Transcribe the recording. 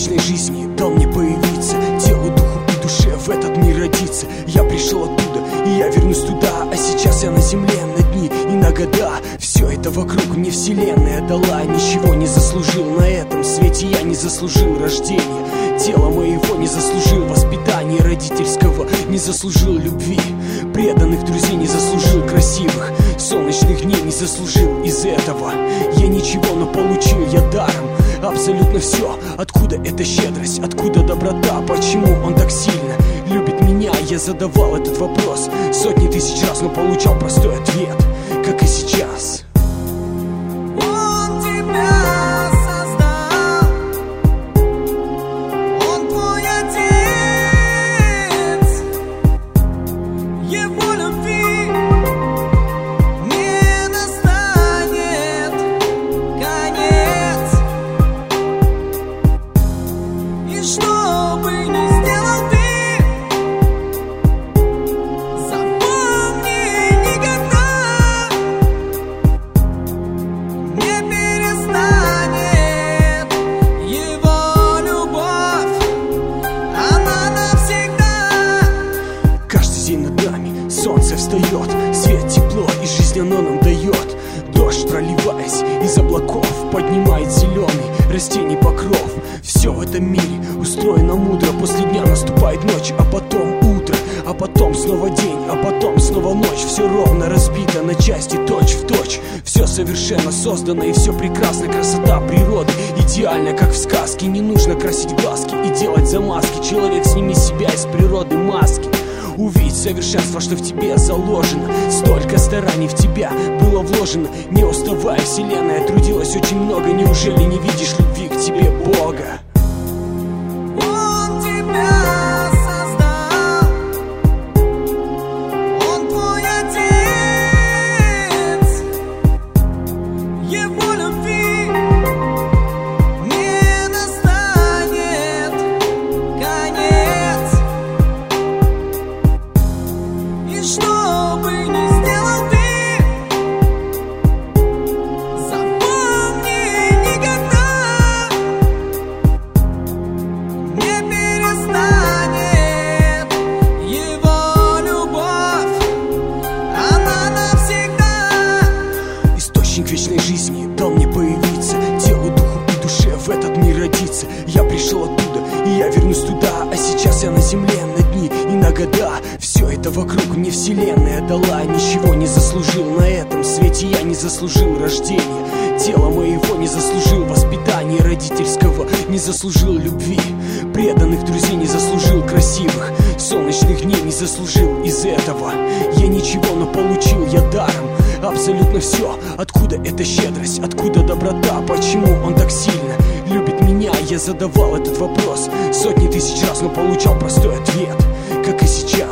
вечной жизни дал мне появиться, телу, духу и душе в этот мир родиться. Я пришел оттуда, и я вернусь туда, а сейчас я на земле, на дни и на года. Все это вокруг мне вселенная дала, ничего не заслужил на этом свете, я не заслужил рождения, тело моего не заслужил воспитания родительского, не заслужил любви, преданных друзей не заслужил, красивых солнечных дней не заслужил. Из этого я ничего, но получил я даром абсолютно все. Откуда эта щедрость, откуда доброта, почему он так сильно любит меня? Я задавал этот вопрос сотни тысяч раз, но получал простой ответ, как и сейчас. Солнце встает, свет, тепло и жизнь оно нам дает. Дождь, проливаясь из облаков, поднимает зеленый растений покров. Все в этом мире устроено мудро. После дня наступает ночь, а потом утро, а потом снова день, а потом снова ночь. Все ровно разбито на части, точь в точь. Все совершенно создано и все прекрасно. Красота природы идеальна, как в сказке. Не нужно красить глазки и делать замазки. Человек, сними с себя из природы маски. Увидеть совершенство, что в тебе заложено. Столько стараний в тебя было вложено. Не уставая, вселенная трудилась очень много. Неужели не видишь любви к тебе Бога? Вечной жизни дал мне появиться, телу, духу и душе в этот мир родиться. Я пришел оттуда, и я вернусь туда, а сейчас я на земле, на дни и на года. Все это вокруг мне вселенная дала, ничего не заслужил на этом свете, я не заслужил рождения, тело моего не заслужил воспитания родительского, не заслужил любви, преданных друзей не заслужил, красивых солнечных дней не заслужил. Из этого я ничего, но получил я даром абсолютно все. Откуда эта щедрость, откуда доброта, почему он так сильно любит меня? Я задавал этот вопрос сотни тысяч раз, но получал простой ответ, как и сейчас.